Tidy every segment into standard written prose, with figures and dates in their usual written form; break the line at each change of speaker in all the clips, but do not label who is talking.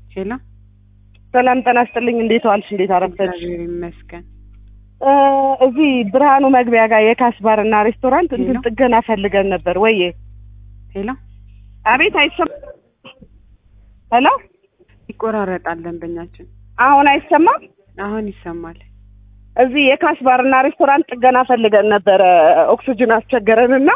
ሄሎ
ሰላም ጤና ይስጥልኝ። እንዴት ዋልሽ? እንዴት አረፈድሽ?
እግዚአብሔር ይመስገን።
እዚህ ብርሃኑ መግቢያ ጋር የካስባር እና ሬስቶራንት እንትን ጥገና ፈልገን ነበር። ወይዬ
ሄሎ
አቤት። አይሰማም? ሄሎ
ይቆራረጣል ደንበኛችን።
አሁን አይሰማም?
አሁን ይሰማል።
እዚህ የካስባር እና ሬስቶራንት ጥገና ፈልገን ነበር። ኦክሲጅን አስቸገረንና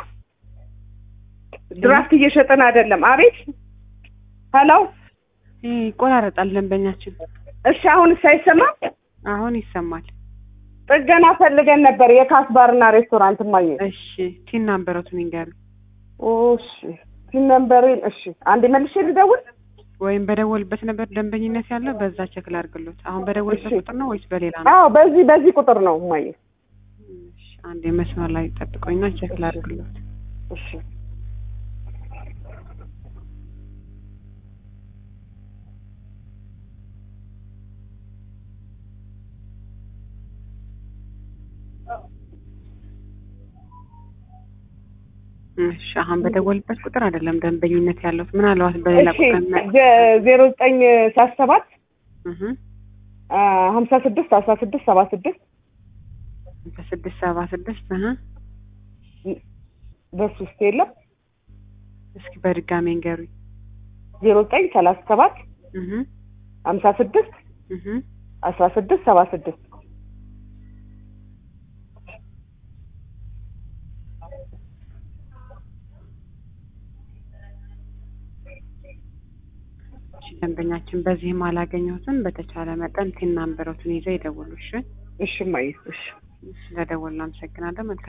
ድራፍት እየሸጠን አይደለም። አቤት ሄሎ
ይቆራረጣል ደንበኛችን።
እሺ አሁንስ አይሰማም?
አሁን ይሰማል።
ጥገና ፈልገን ነበር የካስባርና ሬስቶራንት ማየ።
እሺ ቲን ናምበሮቱን ይንገሩ።
እሺ ቲን ናምበሬን እሺ አንዴ መልሼ ልደውል
ወይም በደወልበት ነበር ደንበኝነት ያለው በዛ ቼክ ላድርግሎት። አሁን በደወልበት ቁጥር ነው ወይስ በሌላ ነው?
አዎ በዚህ ቁጥር ነው ማየ።
እሺ አንዴ መስመር ላይ ጠብቆኝና ቼክ ላድርግሎት።
እሺ
እሺ አሁን በደወልበት ቁጥር አይደለም ደንበኝነት ያለው ምናልባት በሌላ ቁጥር ነው።
0977 56 16 76
56
በሱ ውስጥ የለም።
እስኪ በድጋሚ እንገሩኝ።
0937 56 16 76 ደንበኛችን በዚህም አላገኘሁትም። በተቻለ መጠን ቲን ናምበሮቱን ይዘው ይደውሉ። እሺ እሺ ማይ እሺ
ስለደወልን አመሰግናለሁ።